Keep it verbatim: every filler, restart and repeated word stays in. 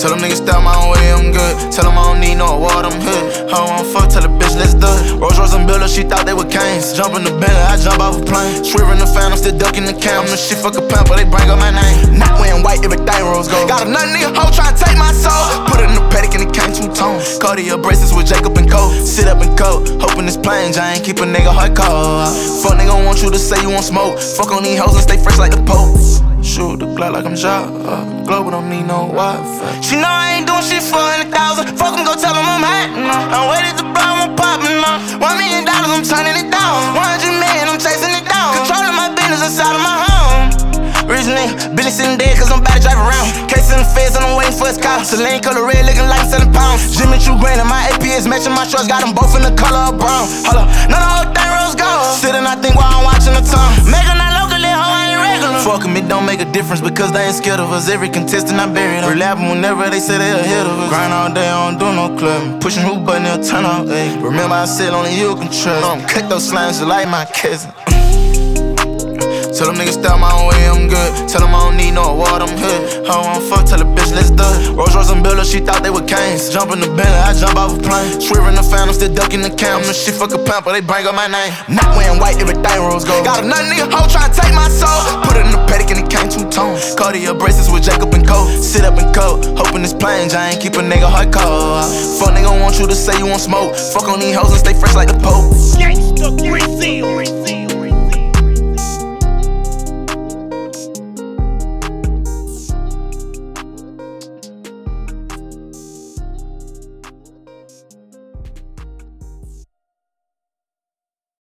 Tell them niggas style my own way, I'm good. Tell them I don't need no award, I'm hood. Hoe on fuck, tell the bitch let's do it. Rolls Royce and Builder, she thought they were canes. Jump in the Bentley, I jump off a plane. Swerving the fan, I'm still ducking the cam. I'm the shit fuck a pimp, but they bring up my name. Not wearing white, everything rose gold. Got another nigga hoe tryna take my soul. Put it in the paddock and it came two tones. Cartier bracelets with Jacob and Cole. Sit up and coat, hoping this plane giant keep a nigga hard cold. Fuck nigga want you to say you want smoke. Fuck on these hoes and stay fresh like the Pope. Shoot the Glock like I'm Ja. Uh, Global don't need no Wi-Fi. She know I ain't doing shit for a thousand. Fuck em, go tell em I'm hot. I'm waiting to blow, I'm popping up. One million dollars, I'm turning it down. One hundred million, I'm chasing it down. Controlling my business inside of my home. Rich nigga, Billy sitting dead cause I'm about to drive around. Case in the feds and I'm waiting for his car. Celine color red looking like selling pounds. Jimmy Choo green and my A P is matching my shorts. Got them both in the color of brown. Hold up, none of the whole thing rose gold. Sitting I think while I'm watching the time. Making that locally, hoe I ain't regular. Fucking me don't make a difference because they ain't scared of us. Every contestant I buried them. Relapping whenever they say they ahead of us. Grind all day, I don't do no clubbing. Pushing who button, they'll turn off. Ay. Remember I said only you can trust. I'm cut those slimes just like my cousin. Tell them niggas style my own way, I'm good. Tell them I don't need no award, I'm hood. Hoe on fuck, tell the bitch let's do it. Rolls Royce and Builder, she thought they were canes. Jump in the Bentley, I jump off a plane. Swerving the fan, I'm still ducking the cam. I'm the shit fuck a pimp, but they bring up my name. Not wearing white, everything rose gold. Got another nigga hoe tryna take my soul. Put it in the paddock and it came two tones. Cartier bracelets with Jacob and Cole. Sit up and coat, hoping this plane giant keep a nigga hard cold. Fuck nigga want you to say you want smoke. Fuck on these hoes and stay fresh like the Pope. Gangsta Brazil.